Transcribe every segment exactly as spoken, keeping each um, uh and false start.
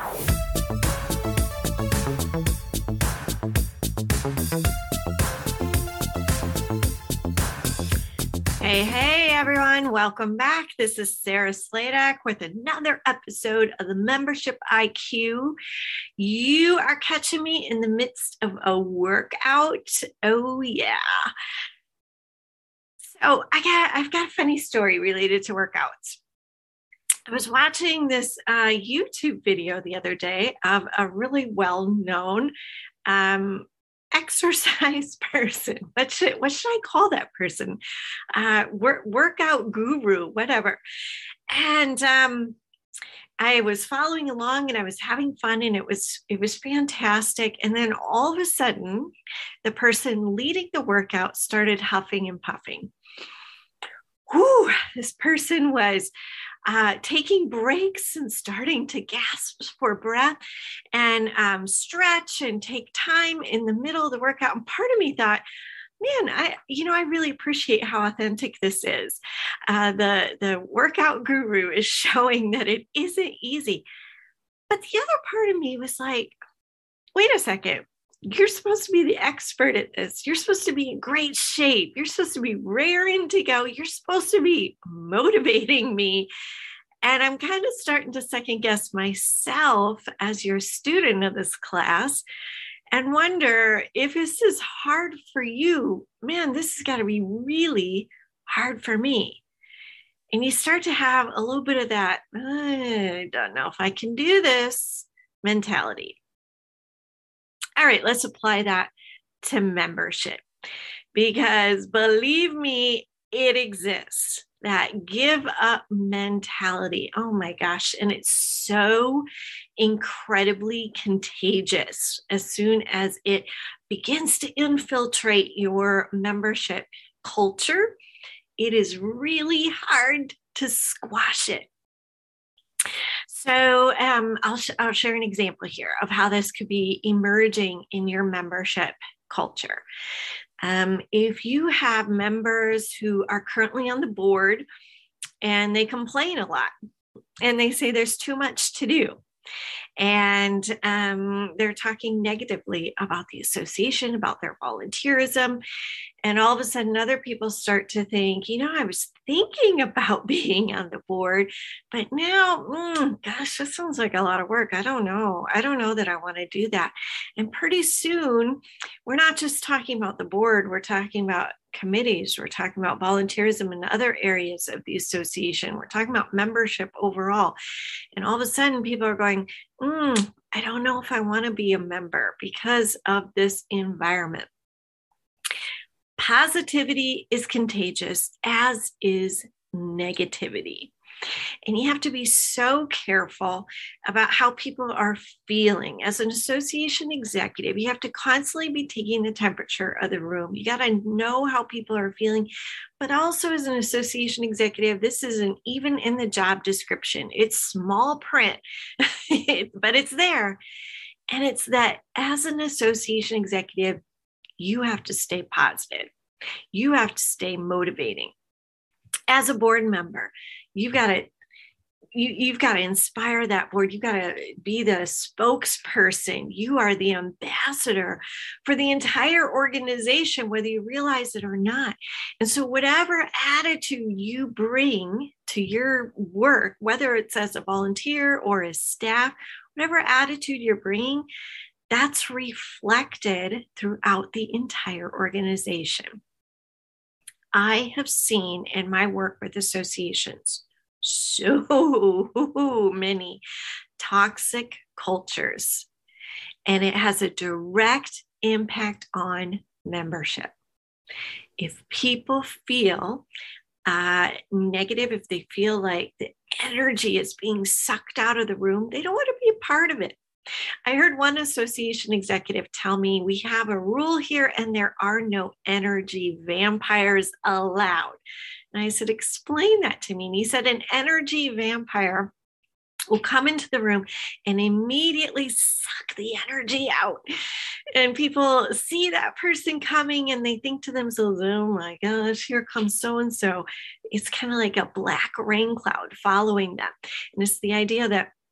Hey, hey, everyone. Welcome back. This is Sarah Sladak with another episode of the Membership I Q. You are catching me in the midst of a workout. Oh, yeah. So I got, I've got a funny story related to workouts. I was watching this uh, YouTube video the other day of a really well-known um, exercise person. What should what should I call that person? Uh, work, workout guru, whatever. And um, I was following along and I was having fun, and it was it was fantastic. And then all of a sudden, the person leading the workout started huffing and puffing. Whew, this person was uh, taking breaks and starting to gasp for breath and um, stretch and take time in the middle of the workout. And part of me thought, man, I, you know, I really appreciate how authentic this is. Uh, the, the workout guru is showing that it isn't easy. But the other part of me was like, wait a second. You're supposed to be the expert at this. You're supposed to be in great shape. You're supposed to be raring to go. You're supposed to be motivating me. And I'm kind of starting to second guess myself as your student of this class and wonder if this is hard for you. Man, this has got to be really hard for me. And you start to have a little bit of that, I don't know if I can do this mentality. All right, let's apply that to membership, because believe me, it exists. That give up mentality. Oh my gosh. And it's so incredibly contagious as soon as it begins to infiltrate your membership culture. It is really hard to squash it. So um, I'll, sh- I'll share an example here of how this could be emerging in your membership culture. Um, if you have members who are currently on the board and they complain a lot and they say there's too much to do, and um, they're talking negatively about the association, about their volunteerism, and all of a sudden other people start to think, you know, I was thinking about being on the board, but now, mm, gosh, this sounds like a lot of work. I don't know. I don't know that I want to do that. And pretty soon, we're not just talking about the board. We're talking about committees. We're talking about volunteerism in other areas of the association. We're talking about membership overall. And all of a sudden, people are going, mm, I don't know if I want to be a member because of this environment. Positivity is contagious, as is negativity. And you have to be so careful about how people are feeling. As an association executive, you have to constantly be taking the temperature of the room. You got to know how people are feeling. But also as an association executive, this isn't even in the job description. It's small print, but it's there. And it's that as an association executive, you have to stay positive. You have to stay motivating. As a board member, you've got to you, you've got to inspire that board. You've got to be the spokesperson. You are the ambassador for the entire organization, whether you realize it or not. And so whatever attitude you bring to your work, whether it's as a volunteer or as staff, whatever attitude you're bringing, that's reflected throughout the entire organization. I have seen in my work with associations so many toxic cultures, and it has a direct impact on membership. If people feel uh, negative, if they feel like the energy is being sucked out of the room, they don't want to be a part of it. I heard one association executive tell me, we have a rule here and there are no energy vampires allowed. And I said, explain that to me. And he said, an energy vampire will come into the room and immediately suck the energy out. And people see that person coming and they think to themselves, oh my gosh, here comes so-and-so. It's kind of like a black rain cloud following them. And it's the idea that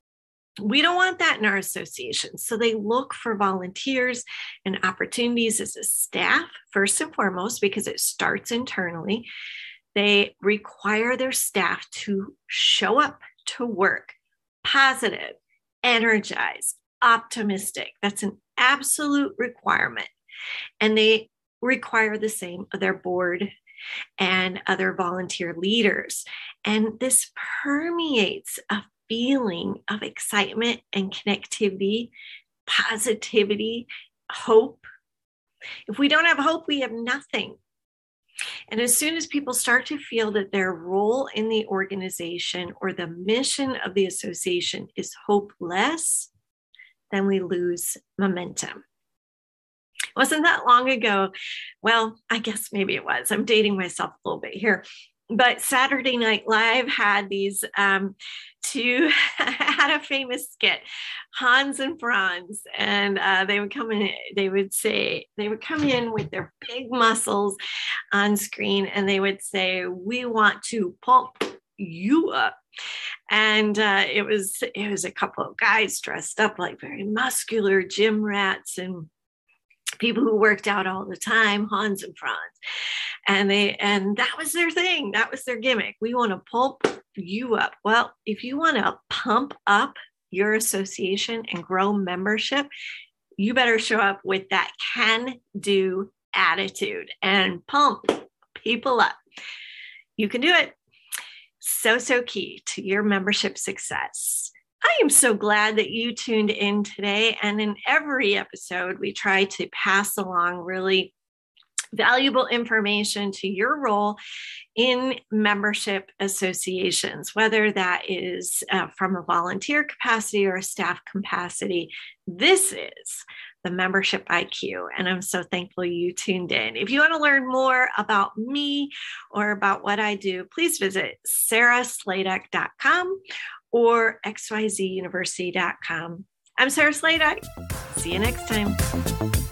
We don't want that in our association. So they look for volunteers and opportunities as a staff, first and foremost, because it starts internally. They require their staff to show up to work positive, energized, optimistic. That's an absolute requirement. And they require the same of their board and other volunteer leaders. And this permeates a feeling of excitement and connectivity, positivity, hope. If we don't have hope, we have nothing. And as soon as people start to feel that their role in the organization or the mission of the association is hopeless, then we lose momentum. It wasn't that long ago. Well, I guess maybe it was. I'm dating myself a little bit here. But Saturday Night Live had these um, two, had a famous skit, Hans and Franz, and uh, they would come in, they would say, they would come in with their big muscles on screen, and they would say, "We want to pump you up." And uh, it was, it was a couple of guys dressed up like very muscular gym rats and people who worked out all the time, Hans and Franz. And they, and that was their thing. That was their gimmick. We want to pump you up. Well, if you want to pump up your association and grow membership, you better show up with that can-do attitude and pump people up. You can do it. So, so key to your membership success. I am so glad that you tuned in today. And in every episode, we try to pass along really valuable information to your role in membership associations, whether that is uh, from a volunteer capacity or a staff capacity. This is the Membership I Q, and I'm so thankful you tuned in. If you want to learn more about me or about what I do, please visit sarah sladek dot com or x y z university dot com. I'm Sarah Sladek. See you next time.